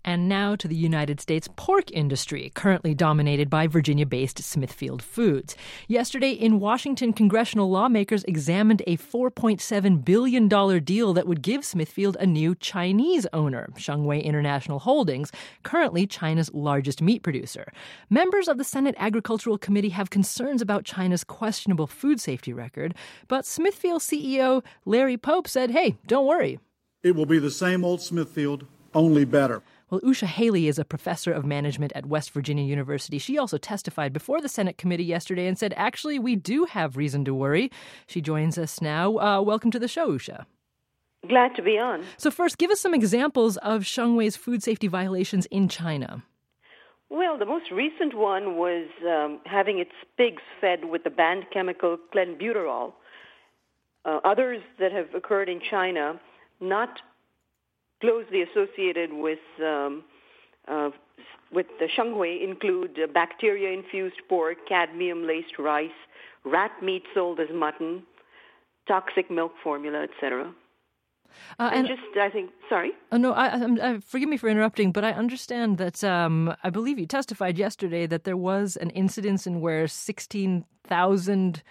And now to the United States pork industry, currently dominated by Virginia-based Smithfield Foods. Yesterday in Washington, congressional lawmakers examined a $4.7 billion deal that would give Smithfield a new Chinese owner, Shengwei International Holdings, currently China's largest meat producer. Members of the Senate Agricultural Committee have concerns about China's questionable food safety record, but Smithfield CEO Larry Pope said, hey, don't worry. It will be the same old Smithfield, only better. Well, Usha Haley is a professor of management at West Virginia University. She also testified before the Senate committee yesterday and said, actually, we do have reason to worry. She joins us now. Welcome to the show, Usha. Glad to be on. So first, give us some examples of Shengwei's food safety violations in China. Well, the most recent one was having its pigs fed with the banned chemical clenbuterol. Others that have occurred in China, not closely associated with the Shengwei, include bacteria-infused pork, cadmium-laced rice, rat meat sold as mutton, toxic milk formula, etc. Sorry? Forgive me for interrupting, but I understand that I believe you testified yesterday that there was an incident in where 16,000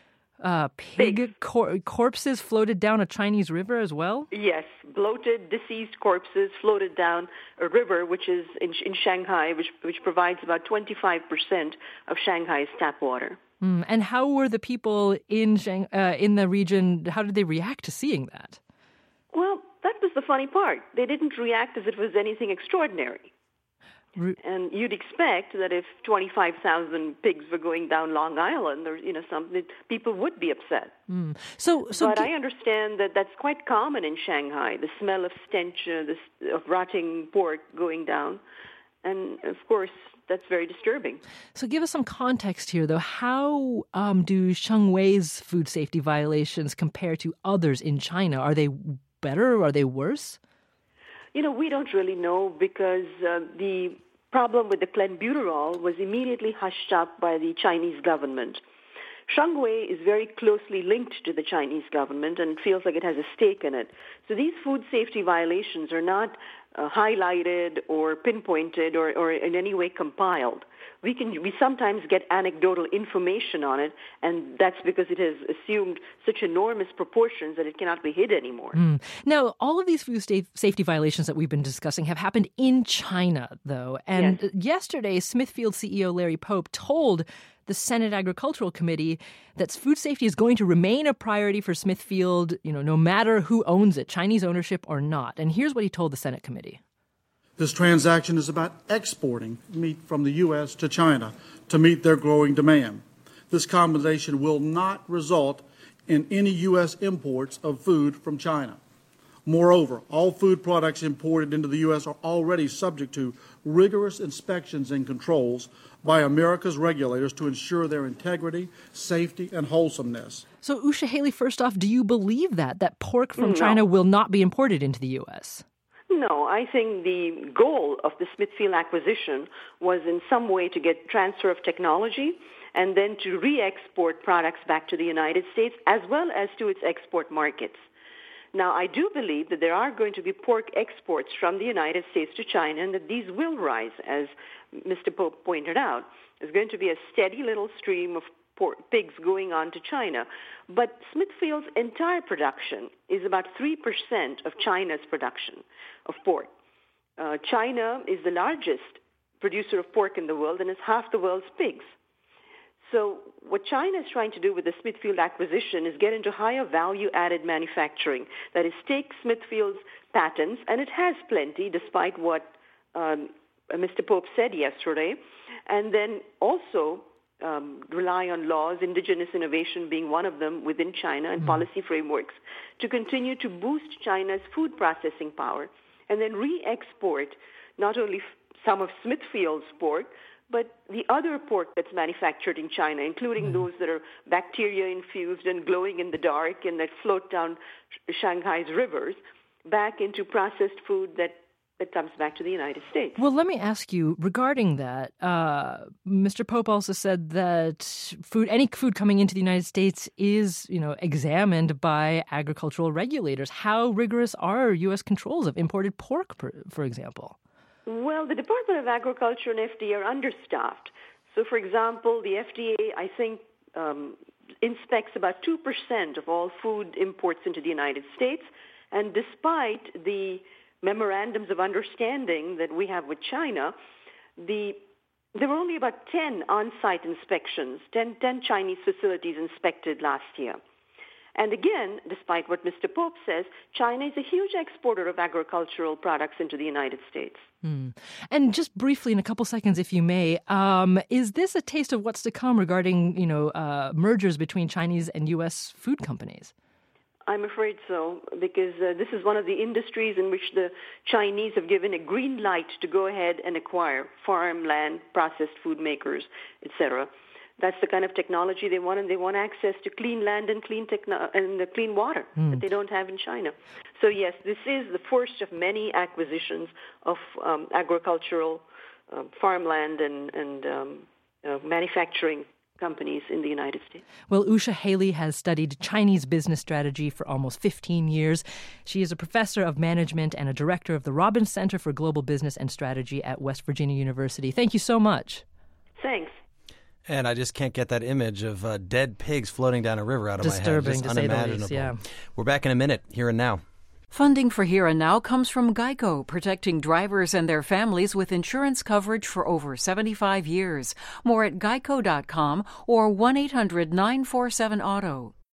pig corpses floated down a Chinese river as well? Yes, bloated, deceased corpses floated down a river, which is in Shanghai, which provides about 25% of Shanghai's tap water. And how were the people in the region, how did they react to seeing that? Well, that was the funny part. They didn't react as if it was anything extraordinary. And you'd expect that if 25,000 pigs were going down Long Island, or people would be upset. But I understand that that's quite common in Shanghai. The smell of stench of rotting pork going down, and of course that's very disturbing. So give us some context here, though. How do Shengwei's food safety violations compare to others in China? Are they better or are they worse? We don't really know because the problem with the clenbuterol was immediately hushed up by the Chinese government. Shengwei is very closely linked to the Chinese government and feels like it has a stake in it. So these food safety violations are not highlighted or pinpointed or in any way compiled. We sometimes get anecdotal information on it, and that's because it has assumed such enormous proportions that it cannot be hid anymore. Now, all of these food safety violations that we've been discussing have happened in China, though. And yesterday, Smithfield CEO Larry Pope told the Senate Agricultural Committee that food safety is going to remain a priority for Smithfield, no matter who owns it, Chinese ownership or not. And here's what he told the Senate committee. This transaction is about exporting meat from the U.S. to China to meet their growing demand. This combination will not result in any U.S. imports of food from China. Moreover, all food products imported into the U.S. are already subject to rigorous inspections and controls by America's regulators to ensure their integrity, safety, and wholesomeness. So, Usha Haley, first off, do you believe that pork from China will not be imported into the U.S.? No, I think the goal of the Smithfield acquisition was in some way to get transfer of technology and then to re-export products back to the United States as well as to its export markets. Now, I do believe that there are going to be pork exports from the United States to China and that these will rise, as Mr. Pope pointed out. There's going to be a steady little stream of pigs going on to China. But Smithfield's entire production is about 3% of China's production of pork. China is the largest producer of pork in the world and is half the world's pigs. So what China is trying to do with the Smithfield acquisition is get into higher value-added manufacturing. That is, take Smithfield's patents, and it has plenty, despite what Mr. Pope said yesterday, and then also rely on laws, indigenous innovation being one of them within China, and policy frameworks to continue to boost China's food processing power, and then re-export not only some of Smithfield's pork, but the other pork that's manufactured in China, including those that are bacteria-infused and glowing in the dark and that float down Shanghai's rivers, back into processed food that comes back to the United States. Well, let me ask you regarding that. Mr. Pope also said that any food coming into the United States is, examined by agricultural regulators. How rigorous are U.S. controls of imported pork, for example? Well, the Department of Agriculture and FDA are understaffed. So, for example, the FDA, I think, inspects about 2% of all food imports into the United States. And despite the memorandums of understanding that we have with China, there were only about 10 on-site inspections, 10 Chinese facilities inspected last year. And again, despite what Mr. Pope says, China is a huge exporter of agricultural products into the United States. And just briefly, in a couple seconds, if you may, is this a taste of what's to come regarding, mergers between Chinese and U.S. food companies? I'm afraid so, because this is one of the industries in which the Chinese have given a green light to go ahead and acquire farmland, processed food makers, etc. That's the kind of technology they want, and they want access to clean land and clean water that they don't have in China. So yes, this is the first of many acquisitions of agricultural farmland and manufacturing companies in the United States. Well, Usha Haley has studied Chinese business strategy for almost 15 years. She is a professor of management and a director of the Robbins Center for Global Business and Strategy at West Virginia University. Thank you so much. Thanks. And I just can't get that image of dead pigs floating down a river out of my head. Disturbing, Just to say the unimaginable. least, yeah. We're back in a minute, Here and Now. Funding for Here and Now comes from GEICO, protecting drivers and their families with insurance coverage for over 75 years. More at geico.com or 1-800-947-AUTO.